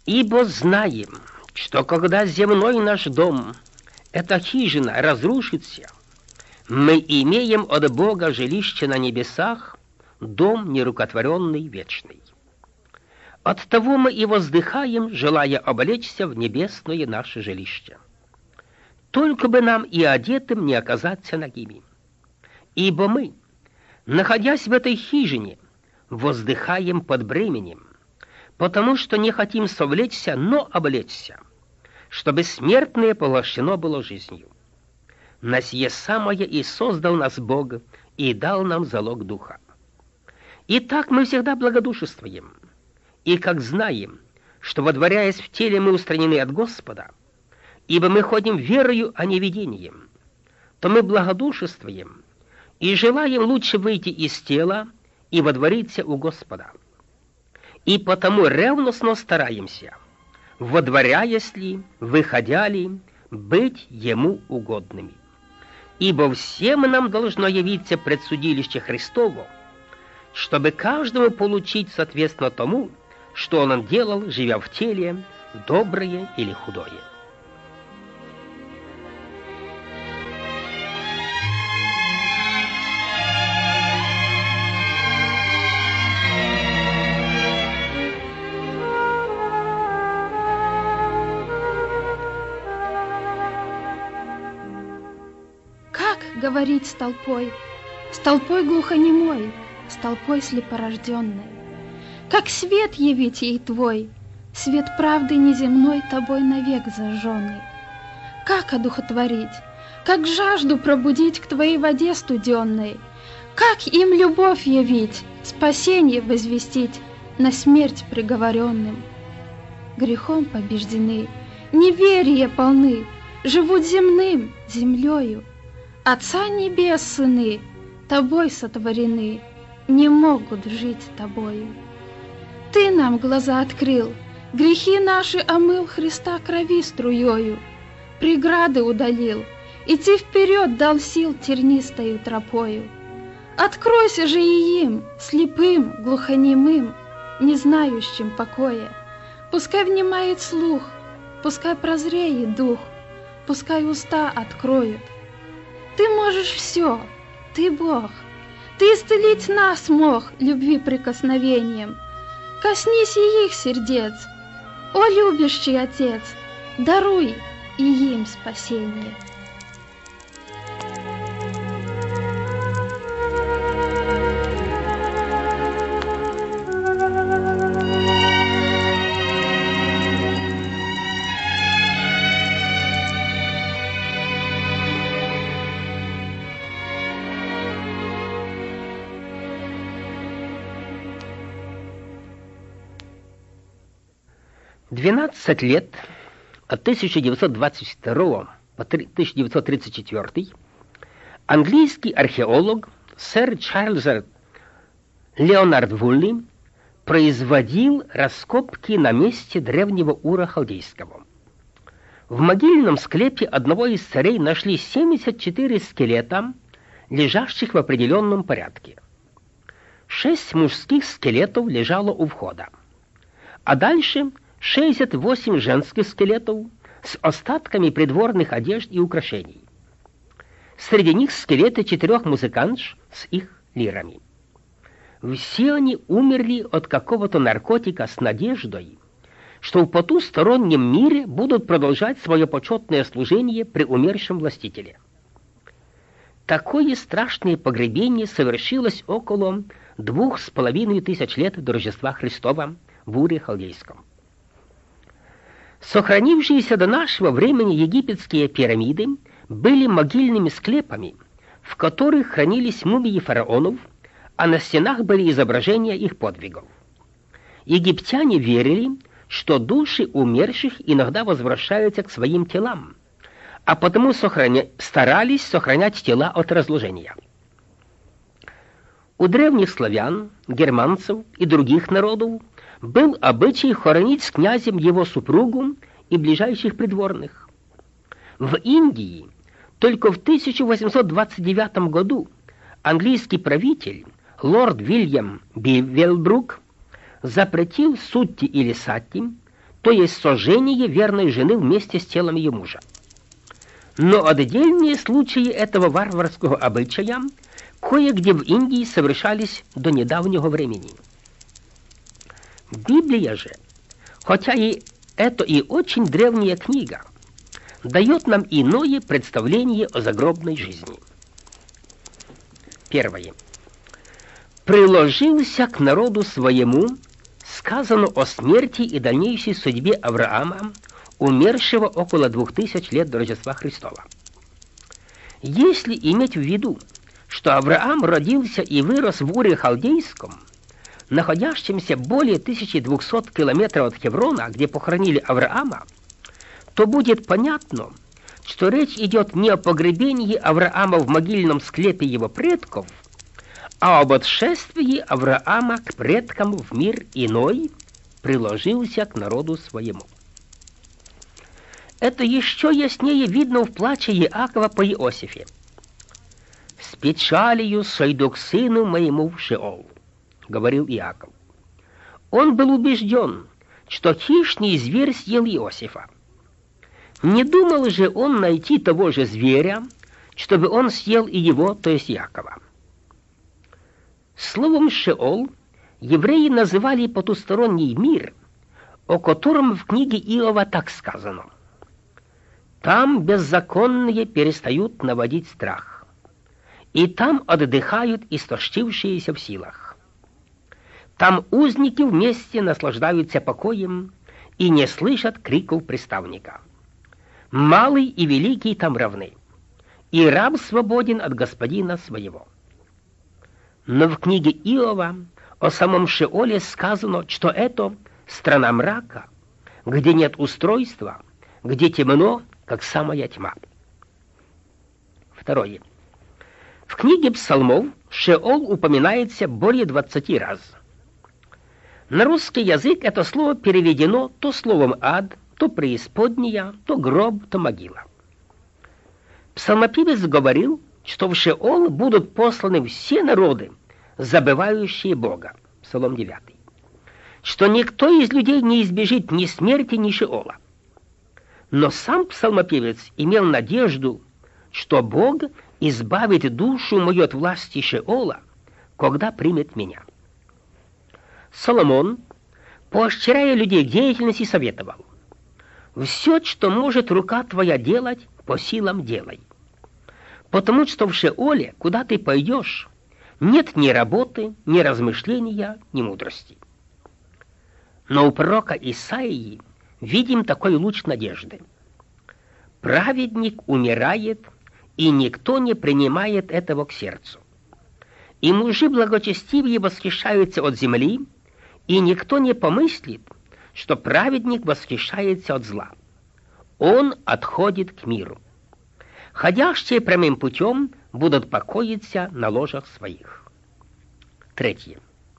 Ибо знаем, что когда земной наш дом, эта хижина, разрушится, мы имеем от Бога жилище на небесах, дом нерукотворенный, вечный. Оттого мы и воздыхаем, желая облечься в небесное наше жилище. Только бы нам и одетым не оказаться нагими. Ибо мы, находясь в этой хижине, воздыхаем под бременем, потому что не хотим совлечься, но облечься, чтобы смертное поглощено было жизнью. На сие самое и создал нас Бог, и дал нам залог Духа. Итак, мы всегда благодушествуем, и как знаем, что, водворяясь в теле, мы устранены от Господа, ибо мы ходим верою, а не видением, то мы благодушествуем и желаем лучше выйти из тела и водвориться у Господа. И потому ревностно стараемся, водворяясь ли, выходя ли, быть Ему угодными. Ибо всем нам должно явиться предсудилище Христово, чтобы каждому получить соответственно тому, что он делал, живя в теле, доброе или худое. Как говорить с толпой глухонемой, с толпой слепорожденной? Как свет явить ей твой, свет правды неземной тобой навек зажженный? Как одухотворить, как жажду пробудить к твоей воде студенной? Как им любовь явить, спасенье возвестить на смерть приговоренным? Грехом побеждены, неверие полны, живут земным, землею. Отца небес сыны, тобой сотворены, не могут жить тобою. Ты нам глаза открыл, грехи наши омыл Христа крови струёю, преграды удалил, идти вперед дал сил тернистою тропою. Откройся же и им, слепым, глухонемым, не знающим покоя. Пускай внимает слух, пускай прозреет дух, пускай уста откроют. Ты можешь все, ты Бог, ты исцелить нас мог любви прикосновением. Коснись и их сердец, о любящий Отец, даруй и им спасение. «12 лет, от 1922 по 1934, английский археолог сэр Чарльз Леонард Вулли производил раскопки на месте древнего Ура Халдейского. В могильном склепе одного из царей нашли 74 скелета, лежащих в определенном порядке. 6 мужских скелетов лежало у входа, а дальше 68 женских скелетов с остатками придворных одежд и украшений. Среди них скелеты 4 музыкантш с их лирами. Все они умерли от какого-то наркотика с надеждой, что в потустороннем мире будут продолжать свое почетное служение при умершем властителе. Такое страшное погребение совершилось около 2500 лет до Рождества Христова в Уре Халдейском. Сохранившиеся до нашего времени египетские пирамиды были могильными склепами, в которых хранились мумии фараонов, а на стенах были изображения их подвигов. Египтяне верили, что души умерших иногда возвращаются к своим телам, а потому старались сохранять тела от разложения. У древних славян, германцев и других народов был обычай хоронить с князем его супругу и ближайших придворных. В Индии только в 1829 году английский правитель лорд Вильям Бивелбрук запретил сутти или сатти, то есть сожжение верной жены вместе с телом ее мужа. Но отдельные случаи этого варварского обычая кое-где в Индии совершались до недавнего времени. Библия же, хотя и это и очень древняя книга, дает нам иное представление о загробной жизни. Первое. «Приложился к народу своему», сказано о смерти и дальнейшей судьбе Авраама, умершего около 2000 лет до Рождества Христова. Если иметь в виду, что Авраам родился и вырос в Уре Халдейском, находящемся более 1200 километров от Хеврона, где похоронили Авраама, то будет понятно, что речь идет не о погребении Авраама в могильном склепе его предков, а об отшествии Авраама к предкам в мир иной, приложился к народу своему. Это еще яснее видно в плаче Иакова по Иосифе. «С печалью сойду к сыну моему в Шеол», — говорил Иаков. Он был убежден, что хищный зверь съел Иосифа. Не думал же он найти того же зверя, чтобы он съел и его, то есть Иакова. Словом «Шеол» евреи называли потусторонний мир, о котором в книге Иова так сказано: «Там беззаконные перестают наводить страх, и там отдыхают истощившиеся в силах. Там узники вместе наслаждаются покоем и не слышат криков приставника. Малый и великий там равны, и раб свободен от господина своего». Но в книге Иова о самом Шеоле сказано, что это страна мрака, где нет устройства, где темно, как самая тьма. Второе. В книге Псалмов Шеол упоминается более 20 раз. На русский язык это слово переведено то словом ад, то преисподняя, то гроб, то могила. Псалмопевец говорил, что в Шеол будут посланы все народы, забывающие Бога. Псалом 9. Что никто из людей не избежит ни смерти, ни Шеола. Но сам псалмопевец имел надежду, что Бог избавит душу мою от власти Шеола, когда примет меня. Соломон, поощряя людей к деятельности, советовал: «Все, что может рука твоя делать, по силам делай. Потому что в Шеоле, куда ты пойдешь, нет ни работы, ни размышления, ни мудрости». Но у пророка Исаии видим такой луч надежды. «Праведник умирает, и никто не принимает этого к сердцу. И мужи благочестивые восхищаются от земли, и никто не помыслит, что праведник восхищается от зла. Он отходит к миру. Ходящие прямым путем будут покоиться на ложах своих». Третье.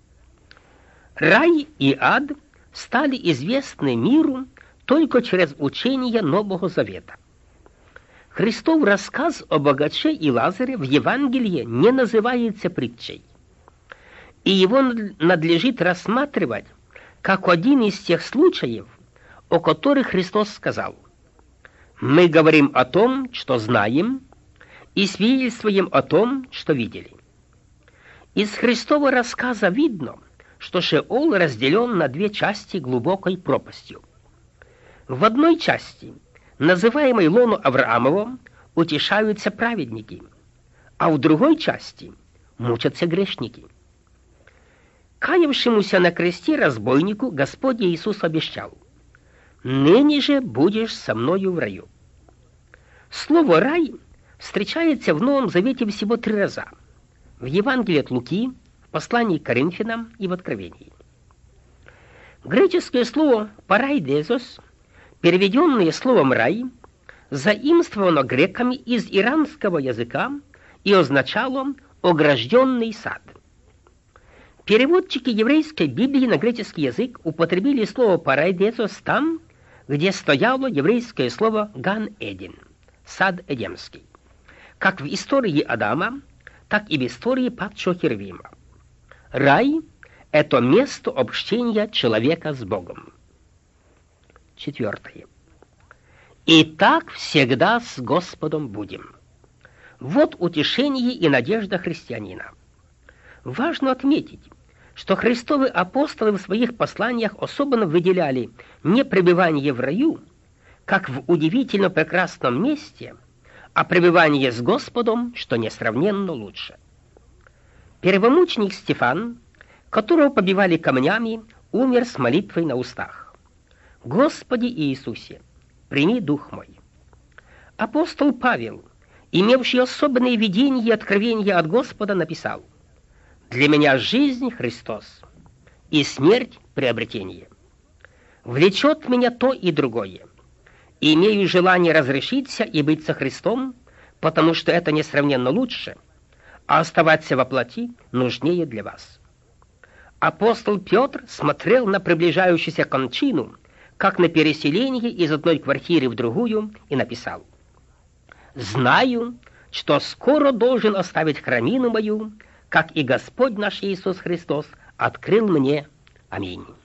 Рай и ад стали известны миру только через учение Нового Завета. Христов рассказ о богаче и Лазаре в Евангелии не называется притчей, и его надлежит рассматривать как один из тех случаев, о которых Христос сказал: «Мы говорим о том, что знаем, и свидетельствуем о том, что видели». Из Христова рассказа видно, что Шеол разделен на две части глубокой пропастью. В одной части, называемой лоно Авраамовым, утешаются праведники, а в другой части мучатся грешники. Каявшемуся на кресте разбойнику Господь Иисус обещал: «Ныне же будешь со мною в раю». Слово «рай» встречается в Новом Завете всего 3 раза: в Евангелии от Луки, в послании к Коринфянам и в Откровении. Греческое слово «парайдезос», переведенное словом «рай», заимствовано греками из иранского языка и означало «огражденный сад». Переводчики еврейской Библии на греческий язык употребили слово «парайдезос» там, где стояло еврейское слово «ган-эден» — сад Эдемский, как в истории Адама, так и в истории падшего Херувима. Рай — это место общения человека с Богом. 4. И так всегда с Господом будем. Вот утешение и надежда христианина. Важно отметить, что христовы апостолы в своих посланиях особенно выделяли не пребывание в раю, как в удивительно прекрасном месте, а пребывание с Господом, что несравненно лучше. Первомученик Стефан, которого побивали камнями, умер с молитвой на устах: «Господи Иисусе, прими дух мой». Апостол Павел, имевший особенные видения и откровения от Господа, написал: «Для меня жизнь Христос, и смерть приобретение. Влечет меня то и другое. Имею желание разрешиться и быть со Христом, потому что это несравненно лучше, а оставаться во плоти нужнее для вас». Апостол Петр смотрел на приближающуюся кончину, как на переселение из одной квартиры в другую, и написал: «Знаю, что скоро должен оставить храмину мою, как и Господь наш Иисус Христос открыл мне. Аминь».